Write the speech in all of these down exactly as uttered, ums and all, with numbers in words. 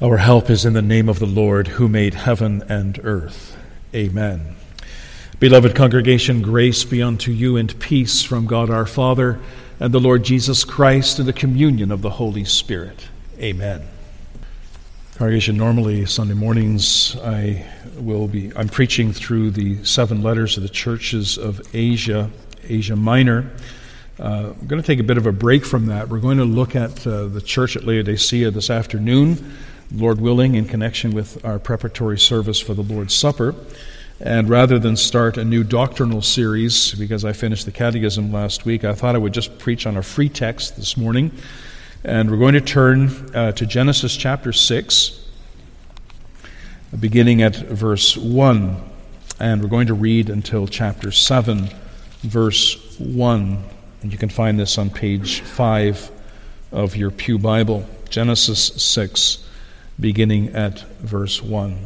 Our help is in the name of the Lord, who made heaven and earth. Amen. Beloved congregation, grace be unto you and peace from God our Father and the Lord Jesus Christ and the communion of the Holy Spirit. Amen. Congregation, normally Sunday mornings I will be, I'm preaching through the seven letters of the churches of Asia, Asia Minor. Uh, I'm going to take a bit of a break from that. We're going to look at uh, the church at Laodicea this afternoon, Lord willing, in connection with our preparatory service for the Lord's Supper. And rather than start a new doctrinal series, because I finished the catechism last week, I thought I would just preach on a free text this morning. And we're going to turn uh, to Genesis chapter six, beginning at verse one. And we're going to read until chapter seven, verse one. And you can find this on page five of your Pew Bible. Genesis six, beginning at verse one.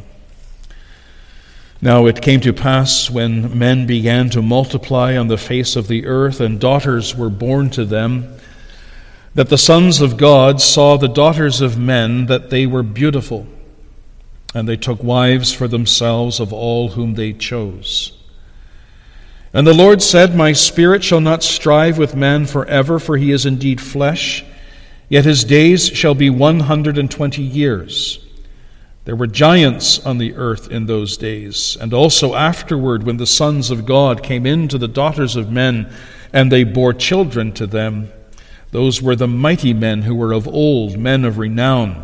Now it came to pass, when men began to multiply on the face of the earth, and daughters were born to them, that the sons of God saw the daughters of men, that they were beautiful, and they took wives for themselves of all whom they chose. And the Lord said, My spirit shall not strive with man forever, for he is indeed flesh, yet his days shall be one hundred and twenty years. There were giants on the earth in those days, and also afterward, when the sons of God came in to the daughters of men, and they bore children to them. Those were the mighty men who were of old, men of renown.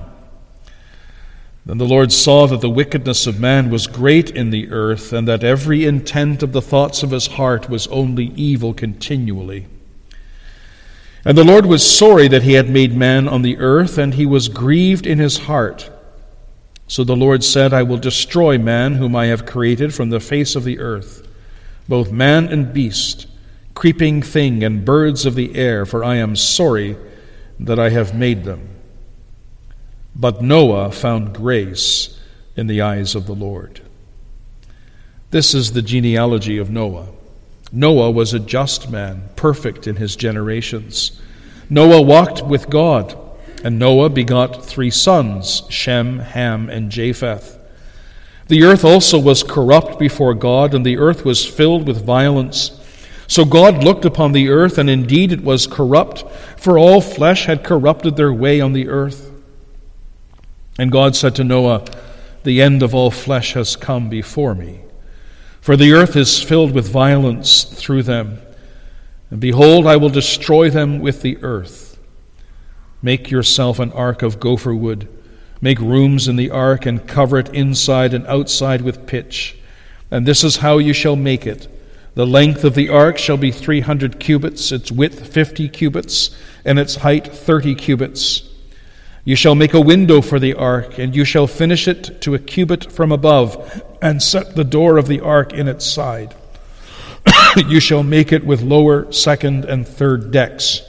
Then the Lord saw that the wickedness of man was great in the earth, and that every intent of the thoughts of his heart was only evil continually. And the Lord was sorry that he had made man on the earth, and he was grieved in his heart. So the Lord said, I will destroy man whom I have created from the face of the earth, both man and beast, creeping thing and birds of the air, for I am sorry that I have made them. But Noah found grace in the eyes of the Lord. This is the genealogy of Noah. Noah was a just man, perfect in his generations. Noah walked with God, and Noah begot three sons, Shem, Ham, and Japheth. The earth also was corrupt before God, and the earth was filled with violence. So God looked upon the earth, and indeed it was corrupt, for all flesh had corrupted their way on the earth. And God said to Noah, The end of all flesh has come before me, for the earth is filled with violence through them. And behold, I will destroy them with the earth. Make yourself an ark of gopher wood. Make rooms in the ark, and cover it inside and outside with pitch. And this is how you shall make it. The length of the ark shall be three hundred cubits, its width fifty cubits, and its height thirty cubits. You shall make a window for the ark, and you shall finish it to a cubit from above, and set the door of the ark in its side. You shall make it with lower, second, and third decks.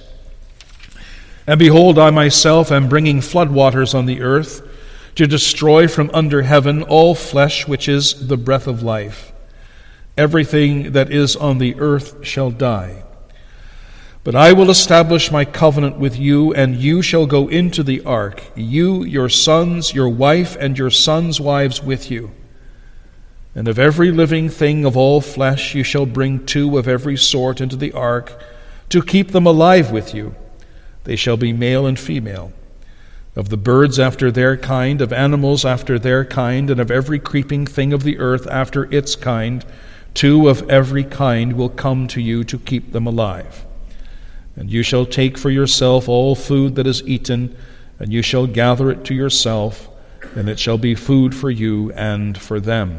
And behold, I myself am bringing floodwaters on the earth, to destroy from under heaven all flesh which is the breath of life. Everything that is on the earth shall die. But I will establish my covenant with you, and you shall go into the ark, you, your sons, your wife, and your sons' wives with you. And of every living thing of all flesh you shall bring two of every sort into the ark, to keep them alive with you. They shall be male and female. Of the birds after their kind, of animals after their kind, and of every creeping thing of the earth after its kind, two of every kind will come to you to keep them alive. And you shall take for yourself all food that is eaten, and you shall gather it to yourself, and it shall be food for you and for them.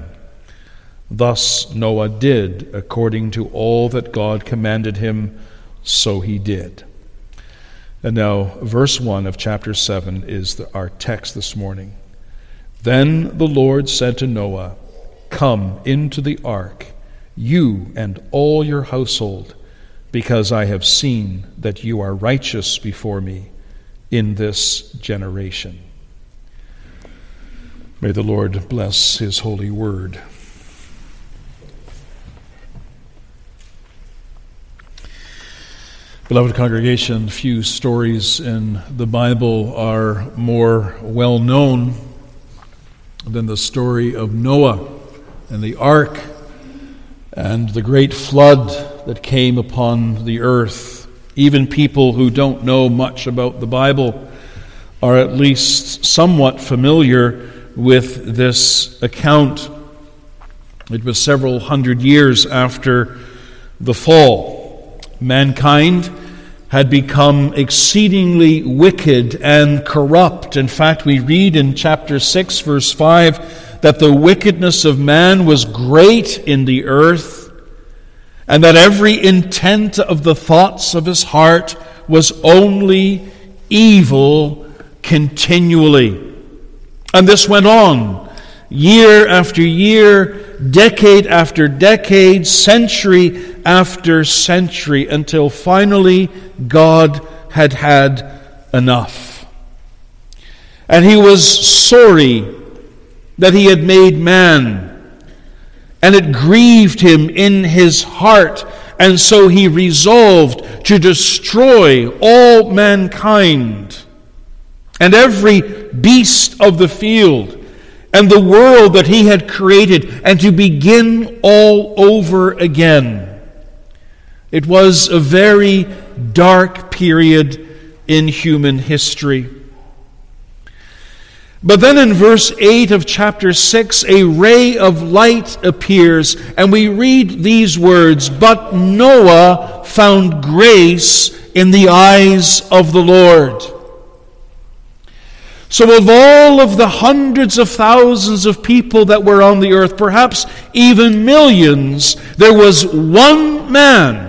Thus Noah did according to all that God commanded him, so he did. And now, verse one of chapter seven is the, our text this morning. Then the Lord said to Noah, Come into the ark, you and all your household, because I have seen that you are righteous before me in this generation. May the Lord bless his holy word. Beloved congregation, few stories in the Bible are more well known than the story of Noah and the ark and the great flood that came upon the earth. Even people who don't know much about the Bible are at least somewhat familiar with this account. It was several hundred years after the fall. Mankind had become exceedingly wicked and corrupt. In fact, we read in chapter six, verse five, that the wickedness of man was great in the earth, and that every intent of the thoughts of his heart was only evil continually. And this went on year after year, decade after decade, century after century, until finally God had had enough. And he was sorry that he had made man, and it grieved him in his heart, and so he resolved to destroy all mankind and every beast of the field and the world that he had created, and to begin all over again. It was a very dark period in human history. But then in verse eight of chapter six, a ray of light appears, and we read these words, "But Noah found grace in the eyes of the Lord." So of all of the hundreds of thousands of people that were on the earth, perhaps even millions, there was one man,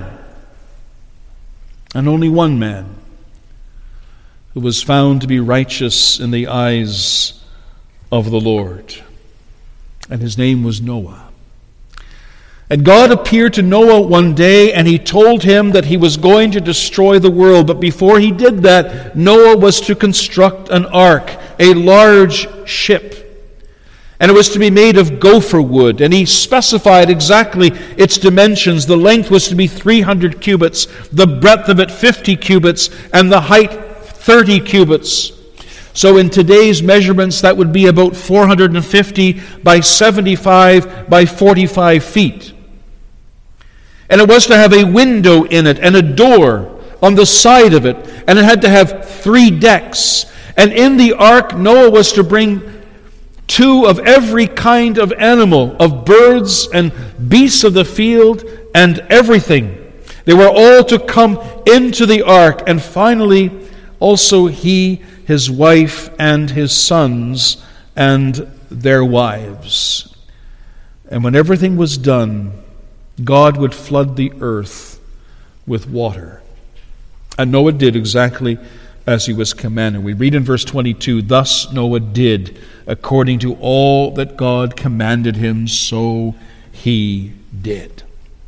and only one man, who was found to be righteous in the eyes of the Lord. And his name was Noah. And God appeared to Noah one day, and he told him that he was going to destroy the world. But before he did that, Noah was to construct an ark, a large ship. And it was to be made of gopher wood. And he specified exactly its dimensions. The length was to be three hundred cubits, the breadth of it fifty cubits, and the height thirty cubits. So in today's measurements, that would be about four hundred fifty by seventy-five by forty-five feet. And it was to have a window in it and a door on the side of it. And it had to have three decks. And in the ark, Noah was to bring two of every kind of animal, of birds and beasts of the field and everything. They were all to come into the ark. And finally, also he, his wife, and his sons, and their wives. And when everything was done, God would flood the earth with water. And Noah did exactly as he was commanded. We read in verse twenty-two, "Thus Noah did according to all that God commanded him, so he did."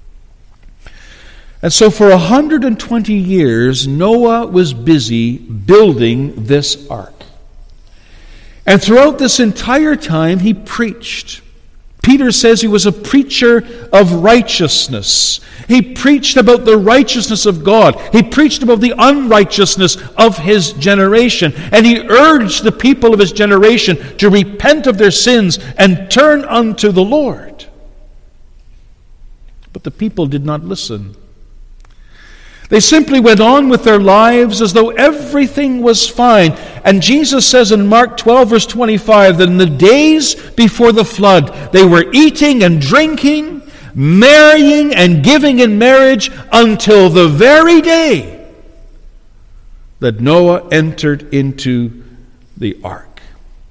And so for one hundred twenty years, Noah was busy building this ark. And throughout this entire time, he preached. Peter says he was a preacher of righteousness. He preached about the righteousness of God. He preached about the unrighteousness of his generation. And he urged the people of his generation to repent of their sins and turn unto the Lord. But the people did not listen. They simply went on with their lives as though everything was fine. And Jesus says in Mark twelve, verse twenty-five, that in the days before the flood, they were eating and drinking, marrying and giving in marriage until the very day that Noah entered into the ark.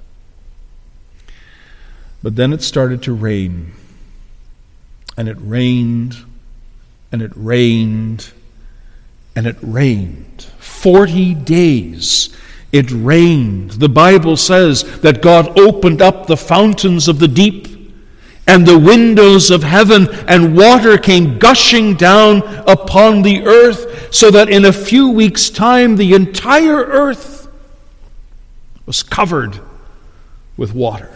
But then it started to rain. And it rained, and it rained, and it rained. Forty days it rained. The Bible says that God opened up the fountains of the deep and the windows of heaven, and water came gushing down upon the earth, so that in a few weeks' time the entire earth was covered with water.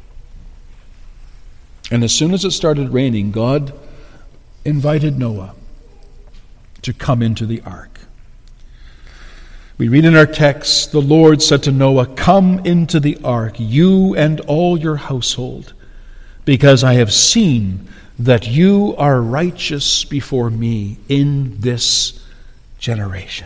And as soon as it started raining, God invited Noah to come into the ark. We read in our text, the Lord said to Noah, "Come into the ark, you and all your household, because I have seen that you are righteous before me in this generation."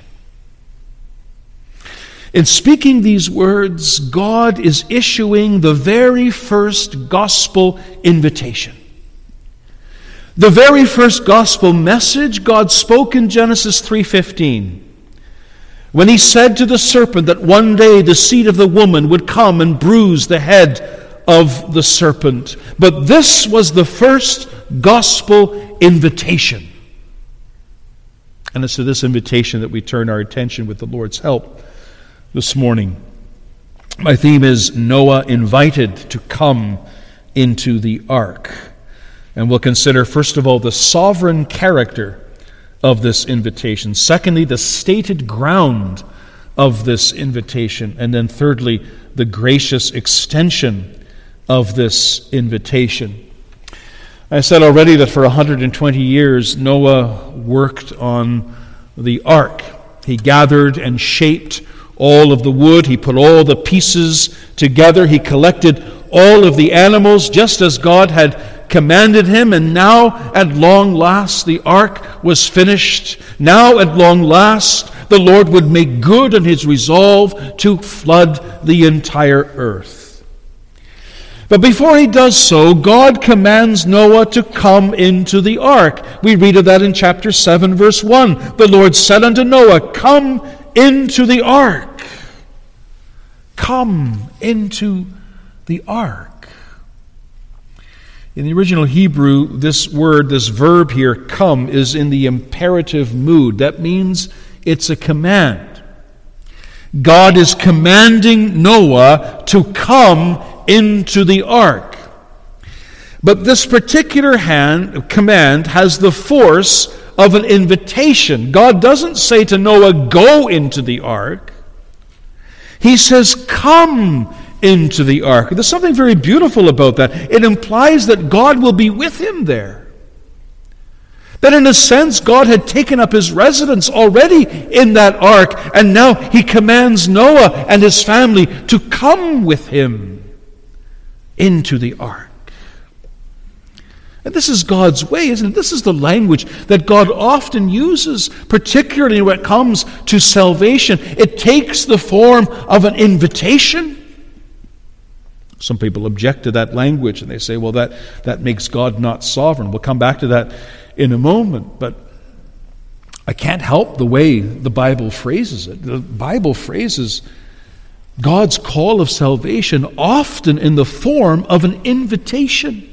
In speaking these words, God is issuing the very first gospel invitation. The very first gospel message God spoke in Genesis three fifteen. When he said to the serpent that one day the seed of the woman would come and bruise the head of the serpent. But this was the first gospel invitation. And it's to this invitation that we turn our attention with the Lord's help this morning. My theme is Noah invited to come into the ark. And we'll consider, first of all, the sovereign character of this invitation. Secondly, the stated ground of this invitation. And then thirdly, the gracious extension of this invitation. I said already that for one hundred twenty years Noah worked on the ark. He gathered and shaped all of the wood. He put all the pieces together. He collected all of the animals just as God had commanded him, and now at long last the ark was finished. Now at long last the Lord would make good on his resolve to flood the entire earth. But before he does so, God commands Noah to come into the ark. We read of that in chapter seven, verse one. The Lord said unto Noah, "Come into the ark." Come into the ark. In the original Hebrew, this word, this verb here, come, is in the imperative mood. That means it's a command. God is commanding Noah to come into the ark. But this particular hand, command has the force of an invitation. God doesn't say to Noah, "Go into the ark." He says, "Come into the ark." There's something very beautiful about that. It implies that God will be with him there. That in a sense, God had taken up his residence already in that ark, and now he commands Noah and his family to come with him into the ark. And this is God's way, isn't it? This is the language that God often uses, particularly when it comes to salvation. It takes the form of an invitation. Some people object to that language, and they say, well, that, that makes God not sovereign. We'll come back to that in a moment. But I can't help the way the Bible phrases it. The Bible phrases God's call of salvation often in the form of an invitation.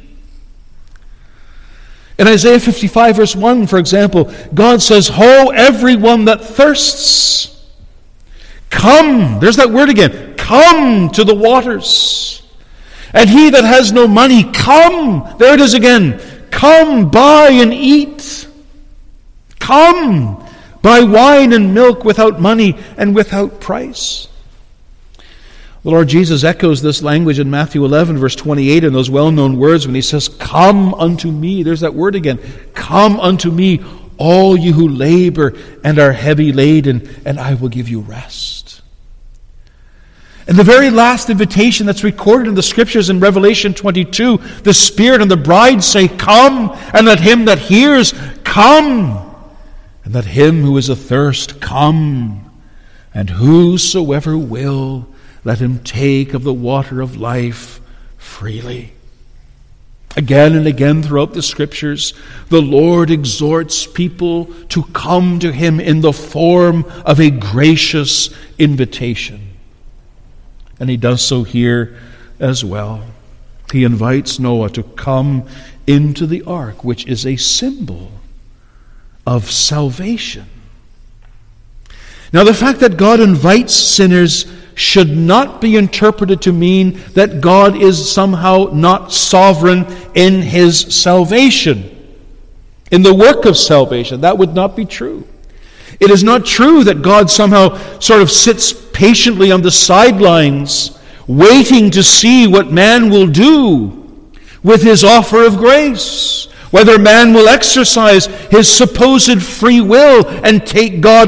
In Isaiah fifty-five, verse one, for example, God says, "Ho, everyone that thirsts, come." There's that word again. "Come to the waters. And he that has no money, come." There it is again. "Come, buy and eat. Come, buy wine and milk without money and without price." The Lord Jesus echoes this language in Matthew eleven, verse twenty-eight, in those well-known words when he says, "Come unto me." There's that word again. "Come unto me, all you who labor and are heavy laden, and I will give you rest." And the very last invitation that's recorded in the Scriptures in Revelation twenty-two, the Spirit and the bride say, "Come," and let him that hears come, and let him who is athirst come, and whosoever will, let him take of the water of life freely. Again and again throughout the Scriptures, the Lord exhorts people to come to him in the form of a gracious invitation. And he does so here as well. He invites Noah to come into the ark, which is a symbol of salvation. Now, the fact that God invites sinners should not be interpreted to mean that God is somehow not sovereign in his salvation, in the work of salvation. That would not be true. It is not true that God somehow sort of sits patiently on the sidelines, waiting to see what man will do with his offer of grace, whether man will exercise his supposed free will and take God up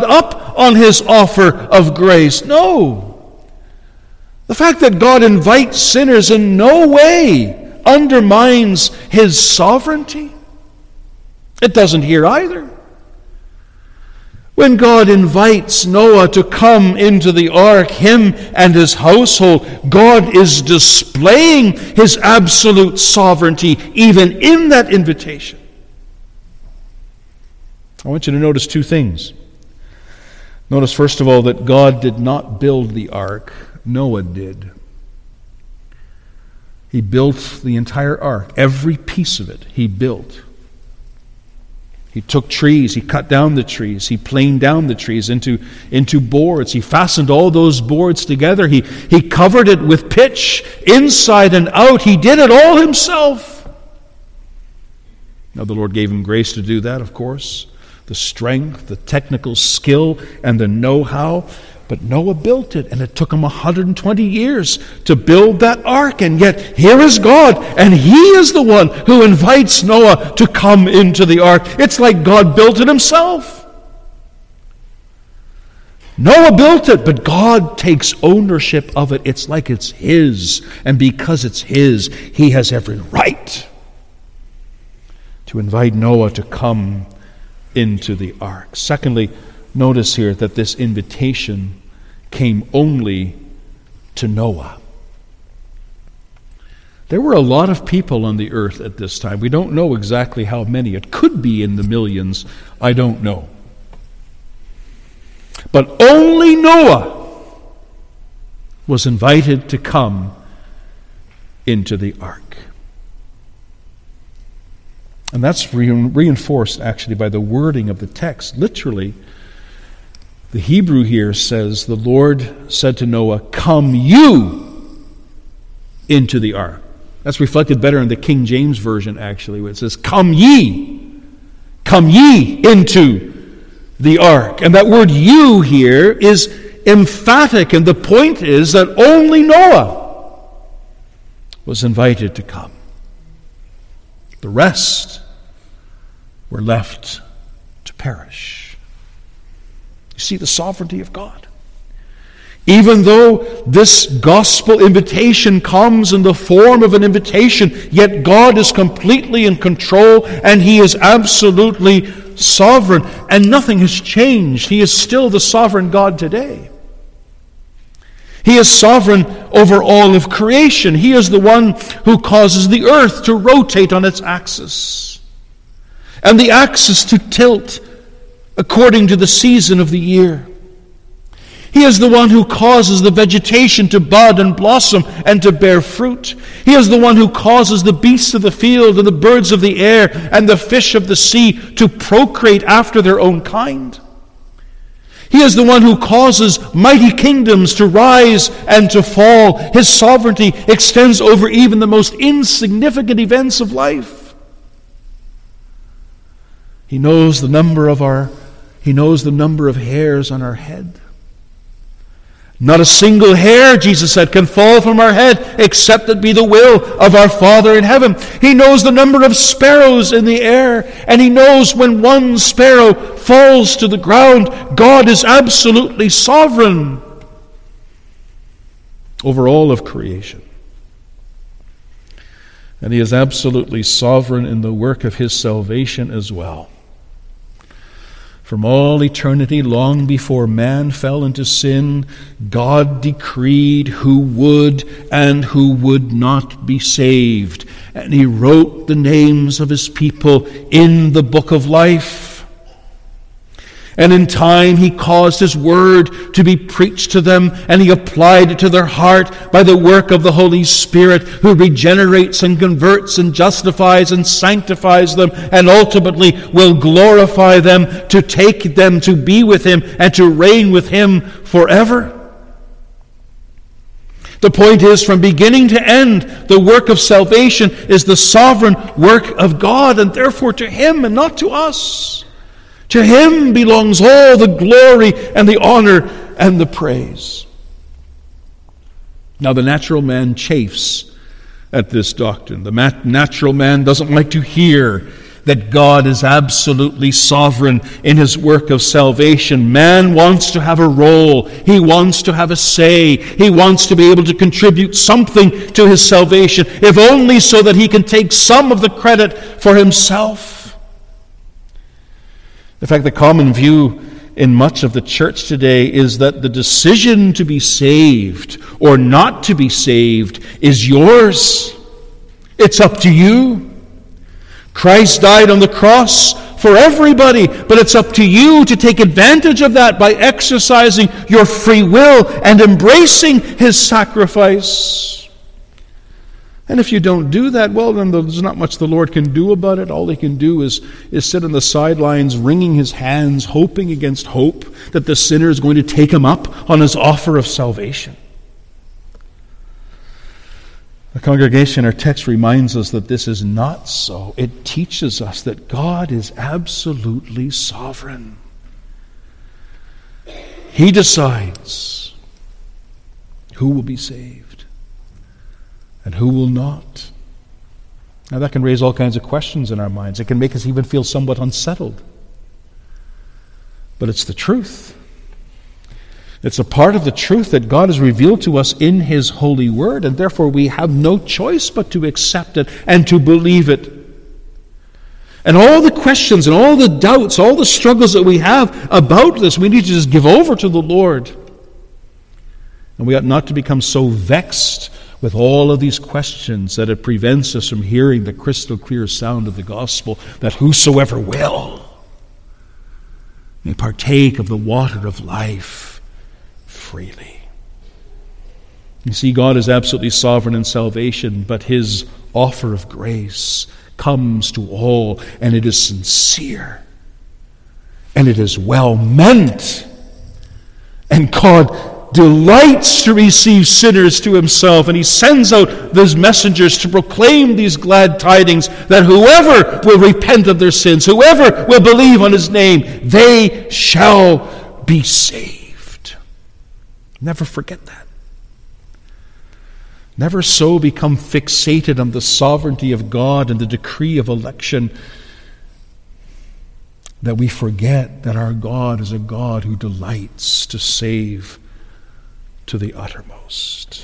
on his offer of grace. No. The fact that God invites sinners in no way undermines his sovereignty. It doesn't here either. When God invites Noah to come into the ark, him and his household, God is displaying his absolute sovereignty even in that invitation. I want you to notice two things. Notice, first of all, that God did not build the ark. Noah did. He built the entire ark. Every piece of it he built. He took trees, he cut down the trees, he planed down the trees into, into boards. He fastened all those boards together. He, he covered it with pitch, inside and out. He did it all himself. Now the Lord gave him grace to do that, of course. The strength, the technical skill, and the know-how. But Noah built it, and it took him one hundred twenty years to build that ark. And yet, here is God, and he is the one who invites Noah to come into the ark. It's like God built it himself. Noah built it, but God takes ownership of it. It's like it's his. And because it's his, he has every right to invite Noah to come into the ark. Secondly, notice here that this invitation came only to Noah. There were a lot of people on the earth at this time. We don't know exactly how many. It could be in the millions. I don't know. But only Noah was invited to come into the ark. And that's re- reinforced actually by the wording of the text. Literally, the Hebrew here says, the Lord said to Noah, "Come you into the ark." That's reflected better in the King James Version, actually, where it says, "Come ye, come ye into the ark." And that word "you" here is emphatic, and the point is that only Noah was invited to come. The rest were left to perish. See the sovereignty of God. Even though this gospel invitation comes in the form of an invitation, yet God is completely in control and he is absolutely sovereign, and nothing has changed. He is still the sovereign God today. He is sovereign over all of creation. He is the one who causes the earth to rotate on its axis and the axis to tilt according to the season of the year. He is the one who causes the vegetation to bud and blossom and to bear fruit. He is the one who causes the beasts of the field and the birds of the air and the fish of the sea to procreate after their own kind. He is the one who causes mighty kingdoms to rise and to fall. His sovereignty extends over even the most insignificant events of life. He knows the number of our He knows the number of hairs on our head. Not a single hair, Jesus said, can fall from our head except it be the will of our Father in heaven. He knows the number of sparrows in the air, and he knows when one sparrow falls to the ground. God is absolutely sovereign over all of creation. And he is absolutely sovereign in the work of his salvation as well. From all eternity, long before man fell into sin, God decreed who would and who would not be saved. And he wrote the names of his people in the book of life. And in time he caused his word to be preached to them, and he applied it to their heart by the work of the Holy Spirit, who regenerates and converts and justifies and sanctifies them, and ultimately will glorify them to take them to be with him and to reign with him forever. The point is, from beginning to end, the work of salvation is the sovereign work of God, and therefore to him and not to us. To him belongs all the glory and the honor and the praise. Now the natural man chafes at this doctrine. The natural man doesn't like to hear that God is absolutely sovereign in his work of salvation. Man wants to have a role. He wants to have a say. He wants to be able to contribute something to his salvation, if only so that he can take some of the credit for himself. In fact, the common view in much of the church today is that the decision to be saved or not to be saved is yours. It's up to you. Christ died on the cross for everybody, but it's up to you to take advantage of that by exercising your free will and embracing his sacrifice. And if you don't do that, well, then there's not much the Lord can do about it. All he can do is, is sit on the sidelines, wringing his hands, hoping against hope that the sinner is going to take him up on his offer of salvation. The congregation, our text reminds us that this is not so. It teaches us that God is absolutely sovereign. He decides who will be saved and who will not. Now that can raise all kinds of questions in our minds. It can make us even feel somewhat unsettled. But it's the truth. It's a part of the truth that God has revealed to us in his holy word, and therefore we have no choice but to accept it and to believe it. And all the questions and all the doubts, all the struggles that we have about this, we need to just give over to the Lord. And we ought not to become so vexed with all of these questions that it prevents us from hearing the crystal clear sound of the gospel, that whosoever will may partake of the water of life freely. You see, God is absolutely sovereign in salvation, but his offer of grace comes to all, and it is sincere, and it is well meant. And God delights to receive sinners to himself, and he sends out those messengers to proclaim these glad tidings that whoever will repent of their sins, whoever will believe on his name, they shall be saved. Never forget that. Never so become fixated on the sovereignty of God and the decree of election that we forget that our God is a God who delights to save to the uttermost.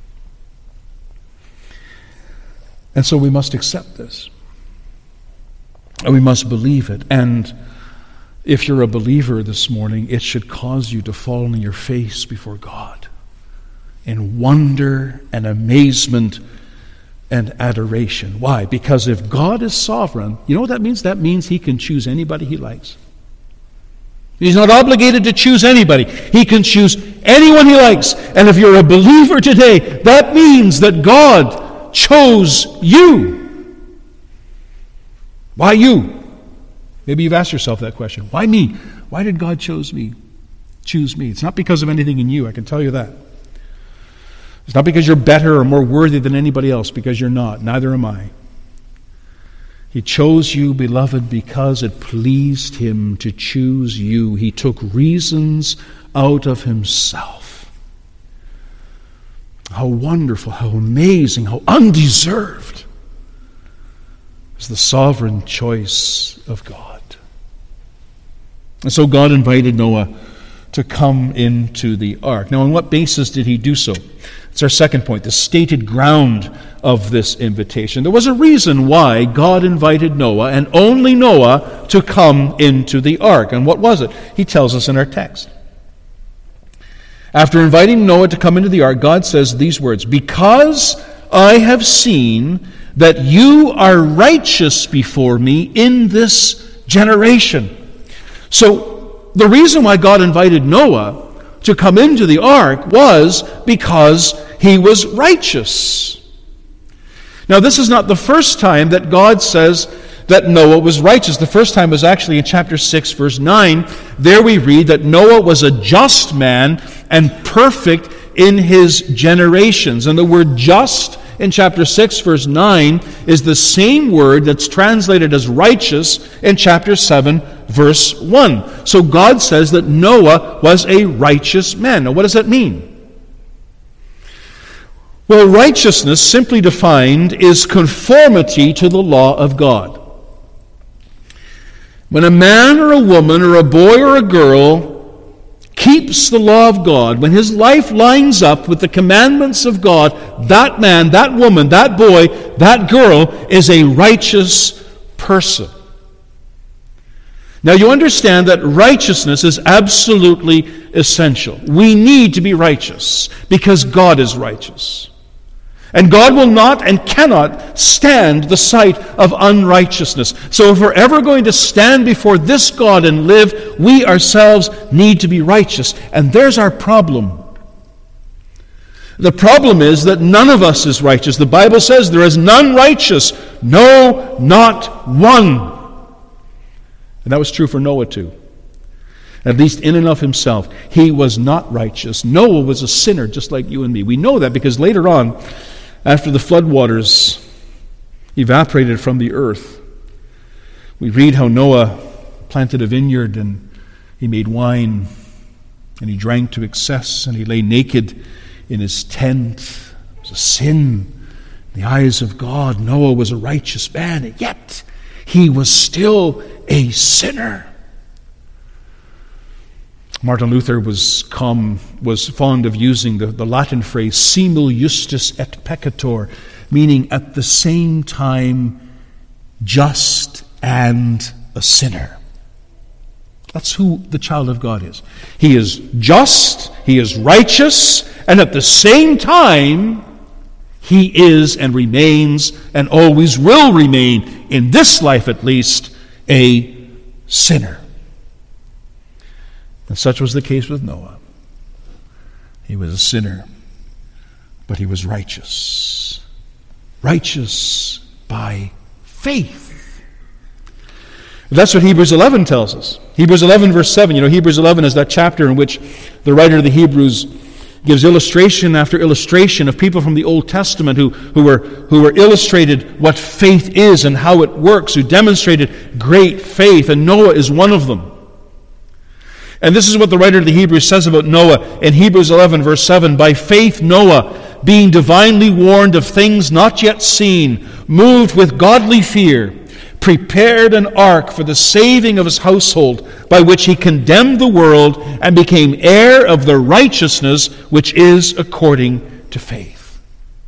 And so we must accept this. And we must believe it. And if you're a believer this morning, it should cause you to fall on your face before God in wonder and amazement and adoration. Why? Because if God is sovereign, you know what that means? That means he can choose anybody he likes. He's not obligated to choose anybody. He can choose anyone he likes. And if you're a believer today, that means that God chose you. Why you? Maybe you've asked yourself that question. Why me? Why did God choose me? Choose me. It's not because of anything in you, I can tell you that. It's not because you're better or more worthy than anybody else, because you're not. Neither am I. He chose you, beloved, because it pleased him to choose you. He took reasons out of himself. How wonderful, how amazing, how undeserved is the sovereign choice of God. And so God invited Noah to come into the ark. Now, on what basis did he do so? It's our second point, the stated ground of this invitation. There was a reason why God invited Noah, and only Noah, to come into the ark. And what was it? He tells us in our text. After inviting Noah to come into the ark, God says these words, "Because I have seen that you are righteous before me in this generation." So the reason why God invited Noah to come into the ark was because he was righteous. Now, this is not the first time that God says that Noah was righteous. The first time was actually in chapter six, verse nine. There we read that Noah was a just man and perfect in his generations. And the word just in chapter six, verse nine, is the same word that's translated as righteous in chapter seven, verse one. So God says that Noah was a righteous man. Now, what does that mean? Well, righteousness, simply defined, is conformity to the law of God. When a man or a woman or a boy or a girl keeps the law of God, when his life lines up with the commandments of God, that man, that woman, that boy, that girl is a righteous person. Now you understand that righteousness is absolutely essential. We need to be righteous because God is righteous. And God will not and cannot stand the sight of unrighteousness. So if we're ever going to stand before this God and live, we ourselves need to be righteous. And there's our problem. The problem is that none of us is righteous. The Bible says there is none righteous. No, not one. And that was true for Noah too. At least in and of himself, he was not righteous. Noah was a sinner just like you and me. We know that because later on, after the floodwaters evaporated from the earth, we read how Noah planted a vineyard and he made wine and he drank to excess and he lay naked in his tent. It was a sin in the eyes of God. Noah was a righteous man, and yet he was still a sinner. Martin Luther was calm, was fond of using the, the Latin phrase simul justus et peccator, meaning at the same time just and a sinner. That's who the child of God is. He is just, he is righteous, and at the same time he is and remains and always will remain, in this life at least, a sinner. And such was the case with Noah. He was a sinner, but he was righteous. Righteous by faith. That's what Hebrews eleven tells us. Hebrews eleven verse seven. You know, Hebrews eleven is that chapter in which the writer of the Hebrews gives illustration after illustration of people from the Old Testament who, who were who were illustrated what faith is and how it works, who demonstrated great faith, and Noah is one of them. And this is what the writer of the Hebrews says about Noah in Hebrews eleven verse seven. By faith Noah, being divinely warned of things not yet seen, moved with godly fear, prepared an ark for the saving of his household, by which he condemned the world and became heir of the righteousness which is according to faith.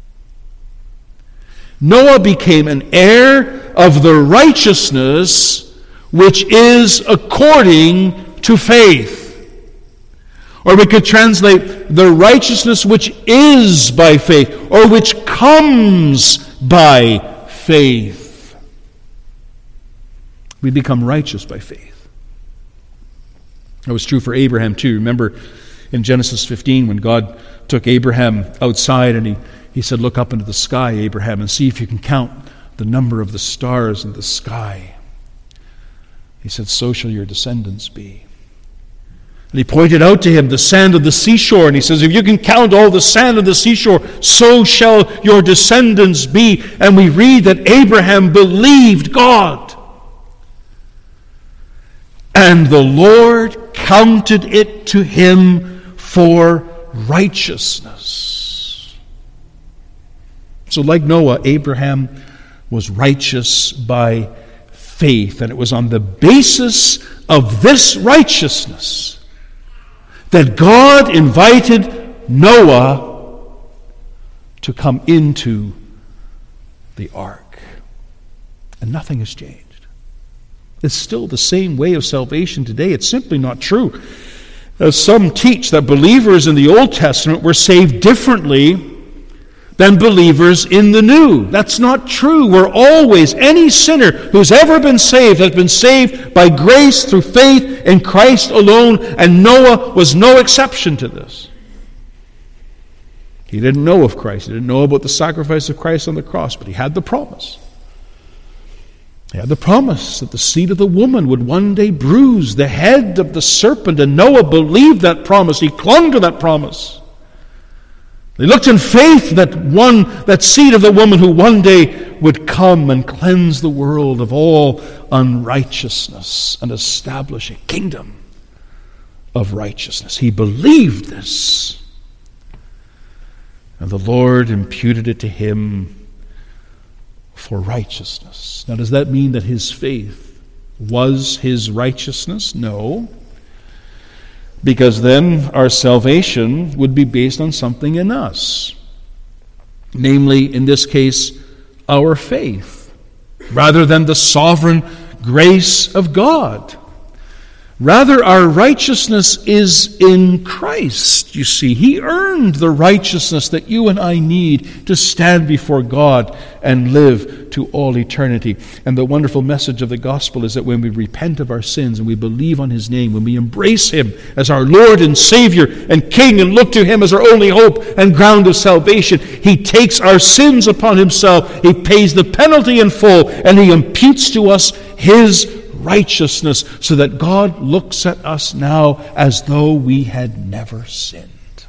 Noah became an heir of the righteousness which is according to faith. Or we could translate the righteousness which is by faith, or which comes by faith. We become righteous by faith. That was true for Abraham too. Remember in Genesis fifteen when God took Abraham outside and he, he said, look up into the sky, Abraham, and see if you can count the number of the stars in the sky. He said, so shall your descendants be. And he pointed out to him the sand of the seashore, and he says, if you can count all the sand of the seashore, so shall your descendants be. And we read that Abraham believed God, and the Lord counted it to him for righteousness. So like Noah, Abraham was righteous by faith, and it was on the basis of this righteousness that God invited Noah to come into the ark. And nothing has changed. It's still the same way of salvation today. It's simply not true. As some teach that believers in the Old Testament were saved differently than believers in the New. That's not true. We're always, any sinner who's ever been saved has been saved by grace through faith in Christ alone, and Noah was no exception to this. He didn't know of Christ. He didn't know about the sacrifice of Christ on the cross, but he had the promise. He had the promise that the seed of the woman would one day bruise the head of the serpent, and Noah believed that promise. He clung to that promise. They looked in faith that one, that seed of the woman who one day would come and cleanse the world of all unrighteousness and establish a kingdom of righteousness. He believed this, and the Lord imputed it to him for righteousness. Now, does that mean that his faith was his righteousness? No. Because then our salvation would be based on something in us. Namely, in this case, our faith, rather than the sovereign grace of God. Rather, our righteousness is in Christ, you see. He earned the righteousness that you and I need to stand before God and live to all eternity. And the wonderful message of the gospel is that when we repent of our sins and we believe on his name, when we embrace him as our Lord and Savior and King and look to him as our only hope and ground of salvation, he takes our sins upon himself, he pays the penalty in full, and he imputes to us his righteousness, so that God looks at us now as though we had never sinned.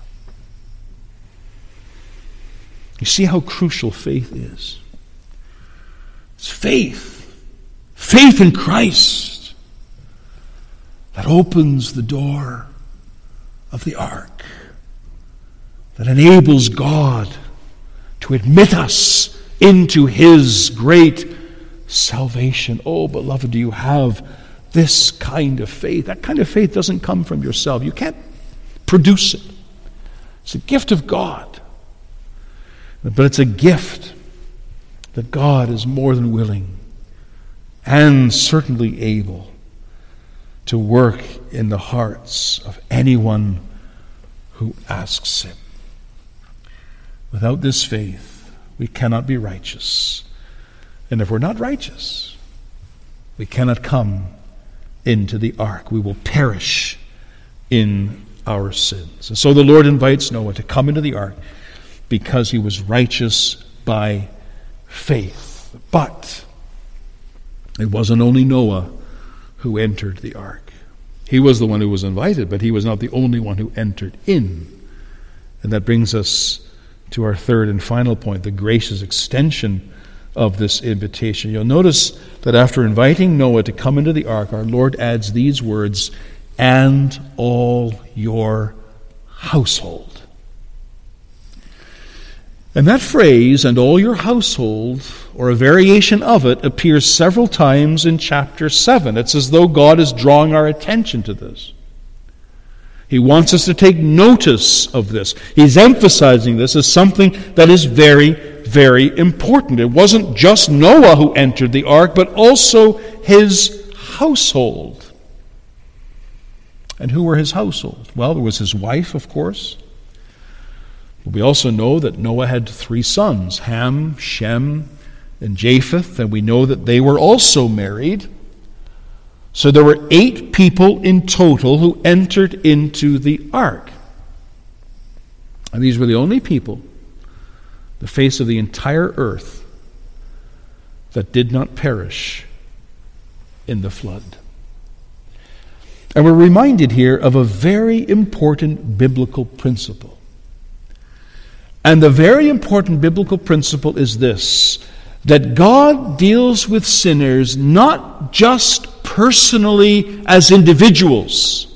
You see how crucial faith is. It's faith, faith in Christ, that opens the door of the ark, that enables God to admit us into his great salvation. Oh, beloved, do you have this kind of faith? That kind of faith doesn't come from yourself. You can't produce it. It's a gift of God. But it's a gift that God is more than willing and certainly able to work in the hearts of anyone who asks him. Without this faith, we cannot be righteous. And if we're not righteous, we cannot come into the ark. We will perish in our sins. And so the Lord invites Noah to come into the ark because he was righteous by faith. But it wasn't only Noah who entered the ark. He was the one who was invited, but he was not the only one who entered in. And that brings us to our third and final point, the gracious extension of this invitation. You'll notice that after inviting Noah to come into the ark, our Lord adds these words, and all your household. And that phrase, and all your household, or a variation of it, appears several times in chapter seven. It's as though God is drawing our attention to this. He wants us to take notice of this. He's emphasizing this as something that is very, very important. It wasn't just Noah who entered the ark, but also his household. And who were his household? Well, there was his wife, of course. But we also know that Noah had three sons, Ham, Shem, and Japheth, and we know that they were also married. So there were eight people in total who entered into the ark. And these were the only people, the face of the entire earth, that did not perish in the flood. And we're reminded here of a very important biblical principle. And the very important biblical principle is this, that God deals with sinners not just personally as individuals,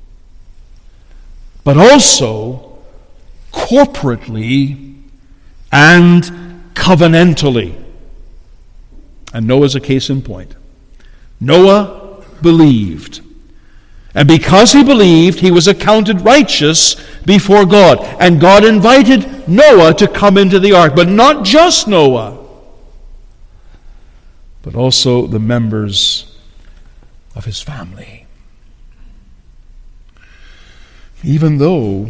but also corporately and covenantally. And Noah's a case in point. Noah believed. And because he believed, he was accounted righteous before God. And God invited Noah to come into the ark. But not just Noah, but also the members of his family. Even though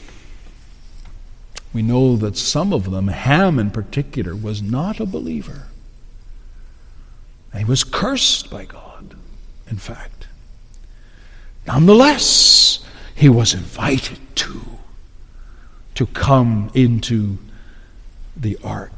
we know that some of them, Ham in particular, was not a believer. And he was cursed by God, in fact. Nonetheless, he was invited to, to come into the ark.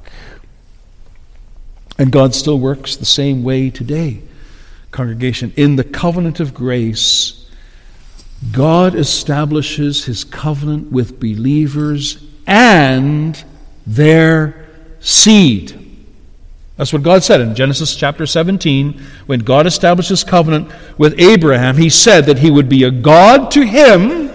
And God still works the same way today, congregation. In the covenant of grace, God establishes his covenant with believers and their seed. That's what God said in Genesis chapter seventeen. When God established his covenant with Abraham, he said that he would be a God to him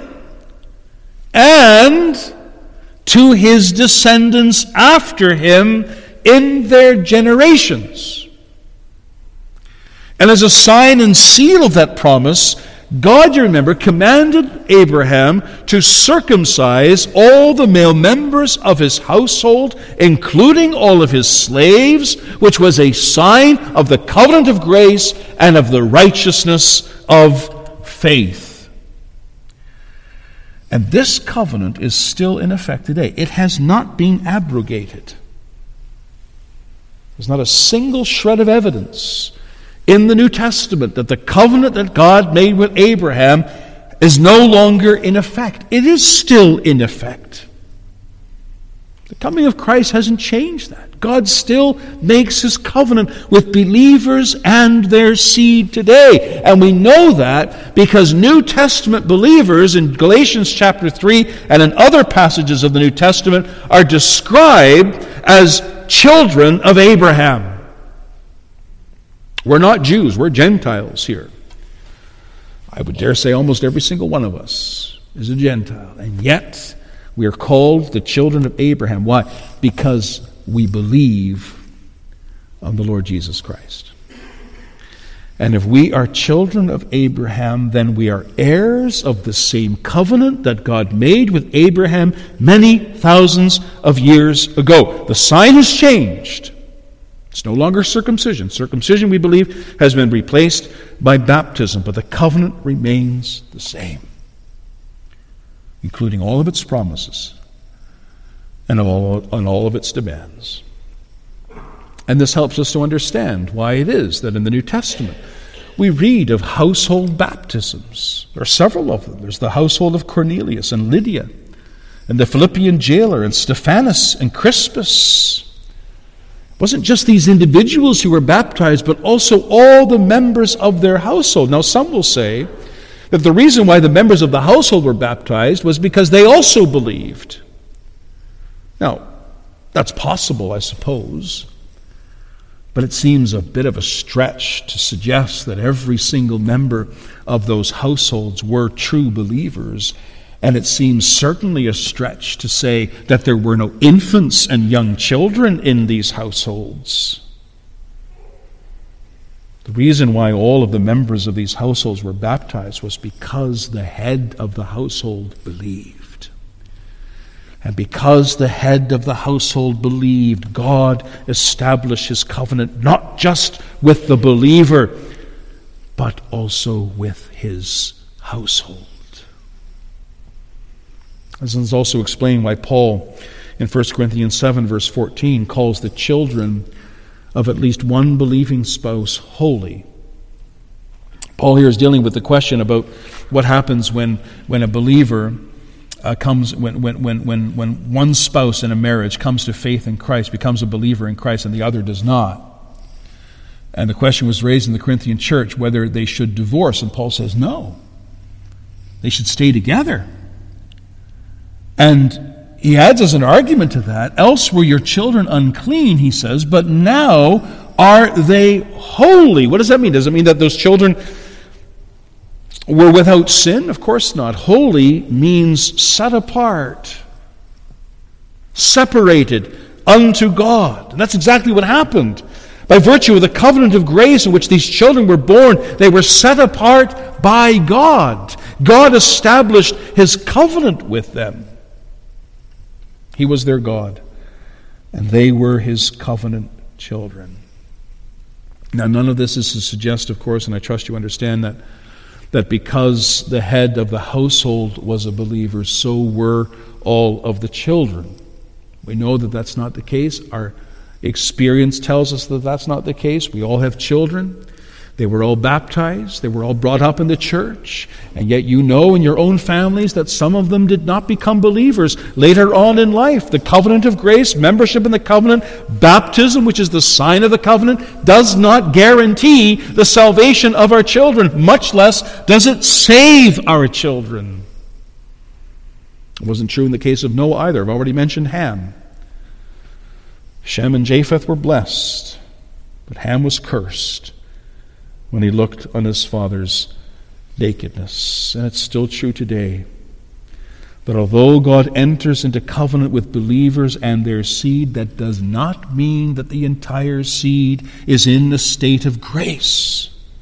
and to his descendants after him in their generations. And as a sign and seal of that promise, God, you remember, commanded Abraham to circumcise all the male members of his household, including all of his slaves, which was a sign of the covenant of grace and of the righteousness of faith. And this covenant is still in effect today. It has not been abrogated. There's not a single shred of evidence in the New Testament that the covenant that God made with Abraham is no longer in effect. It is still in effect. The coming of Christ hasn't changed that. God still makes his covenant with believers and their seed today. And we know that because New Testament believers in Galatians chapter three and in other passages of the New Testament are described as children of Abraham. We're not Jews, we're Gentiles here. I would dare say almost every single one of us is a Gentile. And yet, we are called the children of Abraham. Why? Because we believe on the Lord Jesus Christ. And if we are children of Abraham, then we are heirs of the same covenant that God made with Abraham many thousands of years ago. The sign has changed. It's no longer circumcision. Circumcision, we believe, has been replaced by baptism, but the covenant remains the same, including all of its promises and all, and all of its demands. And this helps us to understand why it is that in the New Testament we read of household baptisms. There are several of them. There's the household of Cornelius and Lydia, and the Philippian jailer, and Stephanus and Crispus. It wasn't just these individuals who were baptized, but also all the members of their household. Now, some will say that the reason why the members of the household were baptized was because they also believed. Now, that's possible, I suppose, but it seems a bit of a stretch to suggest that every single member of those households were true believers. And it seems certainly a stretch to say that there were no infants and young children in these households. The reason why all of the members of these households were baptized was because the head of the household believed. And because the head of the household believed, God established his covenant not just with the believer, but also with his household. This is also explained why Paul in First Corinthians seven verse fourteen calls the children of at least one believing spouse holy. Paul here is dealing with the question about what happens when, when a believer uh, comes, when, when, when, when, when one spouse in a marriage comes to faith in Christ, becomes a believer in Christ, and the other does not. And the question was raised in the Corinthian church whether they should divorce, and Paul says no. They should stay together. And he adds as an argument to that, else were your children unclean, he says, but now are they holy? What does that mean? Does it mean that those children were without sin? Of course not. Holy means set apart, separated unto God. And that's exactly what happened. By virtue of the covenant of grace in which these children were born, they were set apart by God. God established his covenant with them. He was their God, and they were his covenant children. Now, none of this is to suggest, of course, and I trust you understand that, that because the head of the household was a believer, so were all of the children. We know that that's not the case. Our experience tells us that that's not the case. We all have children. They were all baptized. They were all brought up in the church. And yet you know in your own families that some of them did not become believers later on in life. The covenant of grace, membership in the covenant, baptism, which is the sign of the covenant, does not guarantee the salvation of our children, much less does it save our children. It wasn't true in the case of Noah either. I've already mentioned Ham. Shem and Japheth were blessed, but Ham was cursed when he looked on his father's nakedness. And it's still true today that although God enters into covenant with believers and their seed, that does not mean that the entire seed is in the state of grace.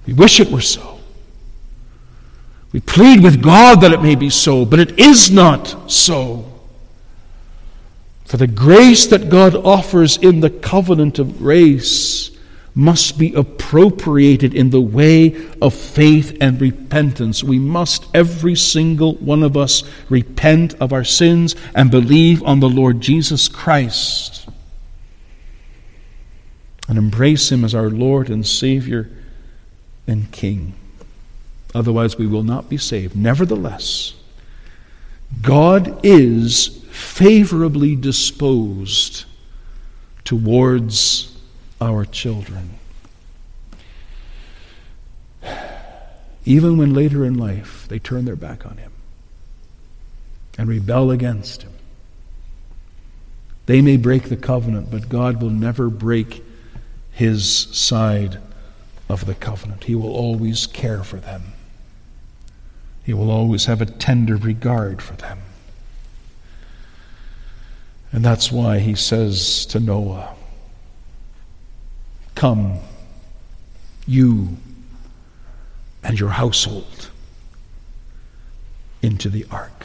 We wish it were so. We plead with God that it may be so, but it is not so. For the grace that God offers in the covenant of grace must be appropriated in the way of faith and repentance. We must, every single one of us, repent of our sins and believe on the Lord Jesus Christ and embrace Him as our Lord and Savior and King. Otherwise, we will not be saved. Nevertheless, God is favorably disposed towards our children. Even when later in life they turn their back on Him and rebel against Him. They may break the covenant, but God will never break His side of the covenant. He will always care for them. He will always have a tender regard for them. And that's why He says to Noah, "Come, you and your household, into the ark."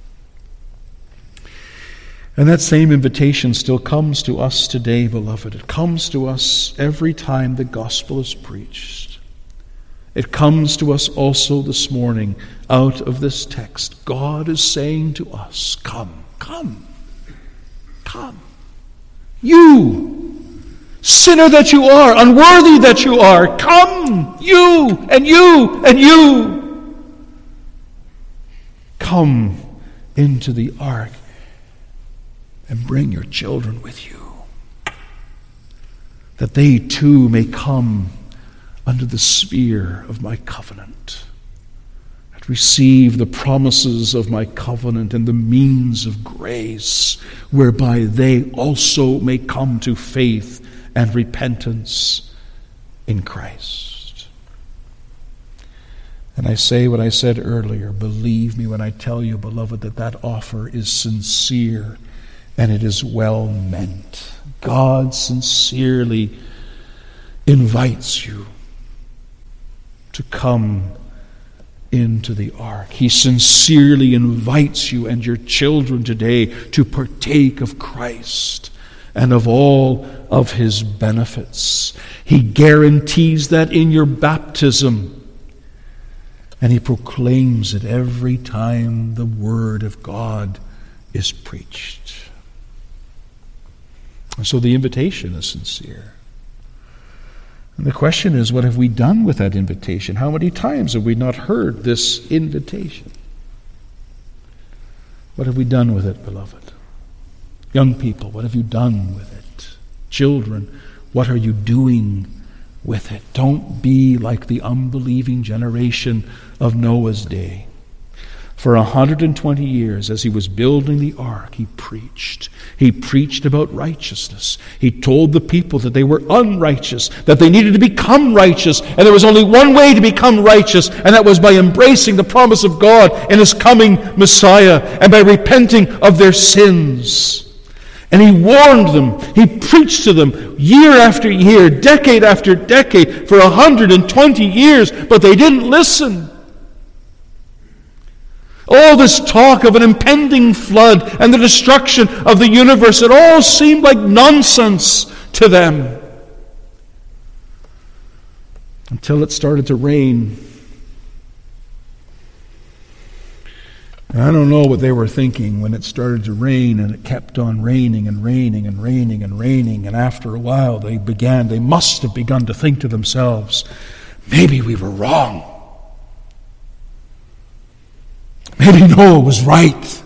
And that same invitation still comes to us today, beloved. It comes to us every time the gospel is preached. It comes to us also this morning out of this text. God is saying to us, "Come, come, come. You, sinner that you are, unworthy that you are, come, you and you and you. Come into the ark and bring your children with you, that they too may come under the sphere of my covenant, and receive the promises of my covenant and the means of grace, whereby they also may come to faith and repentance in Christ." And I say what I said earlier, believe me when I tell you, beloved, that that offer is sincere and it is well meant. God sincerely invites you to come into the ark. He sincerely invites you and your children today to partake of Christ and of all of His benefits. He guarantees that in your baptism, and He proclaims it every time the Word of God is preached. And so the invitation is sincere. And the question is, what have we done with that invitation? How many times have we not heard this invitation? What have we done with it, beloved? Young people, what have you done with it? Children, what are you doing with it? Don't be like the unbelieving generation of Noah's day. For one hundred twenty years, as he was building the ark, he preached. He preached about righteousness. He told the people that they were unrighteous, that they needed to become righteous, and there was only one way to become righteous, and that was by embracing the promise of God in His coming Messiah, and by repenting of their sins. And he warned them, he preached to them year after year, decade after decade, for one hundred twenty years, but they didn't listen. All this talk of an impending flood and the destruction of the universe, it all seemed like nonsense to them. Until it started to rain. And I don't know what they were thinking when it started to rain, and it kept on raining and raining and raining and raining. And after a while they began, they must have begun to think to themselves, maybe we were wrong. Maybe Noah was right.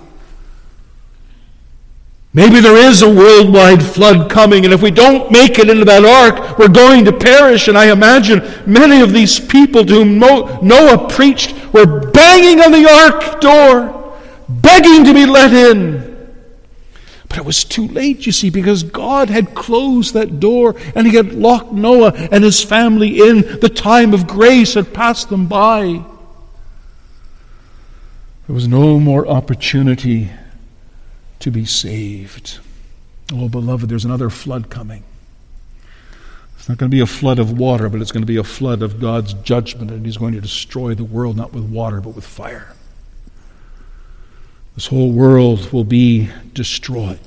Maybe there is a worldwide flood coming, and if we don't make it into that ark, we're going to perish. And I imagine many of these people to whom Noah preached were banging on the ark door, begging to be let in. But it was too late, you see, because God had closed that door, and He had locked Noah and his family in. The time of grace had passed them by. There was no more opportunity to be saved. Oh, beloved, there's another flood coming. It's not going to be a flood of water, but it's going to be a flood of God's judgment, and he's going to destroy the world not with water, but with fire. This whole world will be destroyed.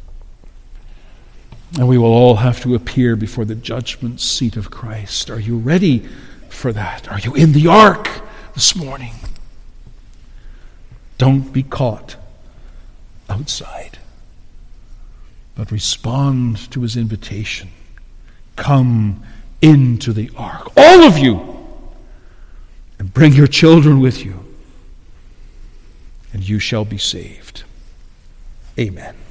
And we will all have to appear before the judgment seat of Christ. Are you ready for that? Are you in the ark this morning? Don't be caught outside, but respond to his invitation. Come into the ark, all of you, and bring your children with you, and you shall be saved. Amen.